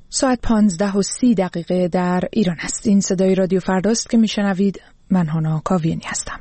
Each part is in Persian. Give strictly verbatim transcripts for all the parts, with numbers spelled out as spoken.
ساعت پانزده و سی دقیقه در ایران است. این صدای رادیو فرداست که میشنوید. من هانا کاویانی هستم.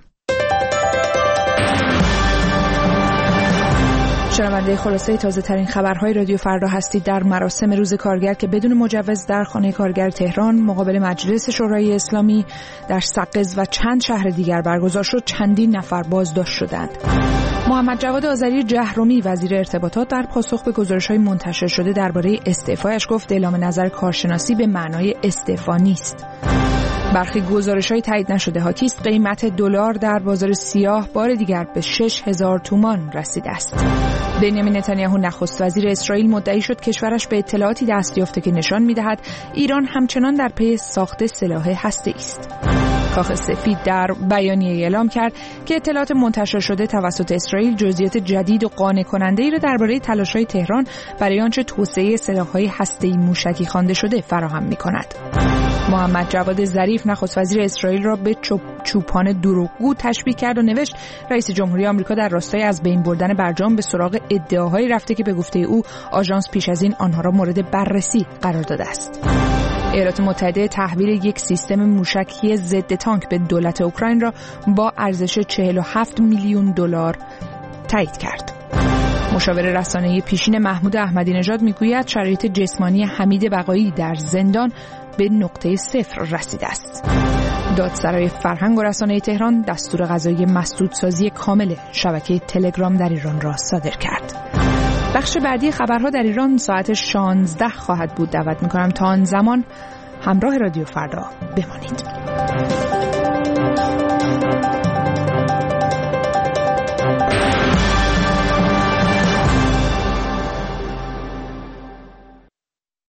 شنونده خلاصه تازه ترین خبرهای رادیو فردا هستید. در مراسم روز کارگر که بدون مجوز در خانه کارگر تهران مقابل مجلس شورای اسلامی در سقز و چند شهر دیگر برگزار شد، چندین نفر بازداشت شدند. محمد جواد آذری جهرمی وزیر ارتباطات در پاسخ به گزارش‌های منتشر شده درباره استعفایش گفت اعلام نظر کارشناسی به معنای استعفا نیست. برخی گزارش‌های تایید نشده حاکی است قیمت دلار در بازار سیاه بار دیگر به شش هزار تومان رسیده است. بنیامین نتانیاهو نخست وزیر اسرائیل مدعی شد کشورش به اطلاعاتی دست یافته که نشان می‌دهد ایران همچنان در پی ساخت سلاح هسته‌ای است. کاخ سفید در بیانیه اعلام کرد که اطلاعات منتشر شده توسط اسرائیل جزئیات جدید و قانع کننده‌ای را درباره تلاش‌های تهران برای آنچه توسعه سلاح‌های هسته‌ای موشکی خوانده شده فراهم می‌کند. محمد جواد ظریف نخست وزیر اسرائیل را به چوپان دروغگو تشبیه کرد و نوشت رئیس جمهوری آمریکا در راستای از بین بردن برجام به سراغ ادعاهایی رفته که به گفته او آژانس پیش از این آنها را مورد بررسی قرار داده است. ایالات متحده تحویل یک سیستم موشکی ضد تانک به دولت اوکراین را با ارزش چهل و هفت میلیون دلار تایید کرد. مشاور رسانه‌ای پیشین محمود احمدی نژاد میگوید شرایط جسمانی حمید بقایی در زندان به نقطه صفر رسیده است. دادسرای فرهنگ و رسانه تهران دستور قضایی مسدودسازی کامل شبکه تلگرام در ایران را صادر کرد. بخش بعدی خبرها در ایران ساعت شانزده خواهد بود. دعوت می‌کنم تا آن زمان همراه رادیو فردا بمانید.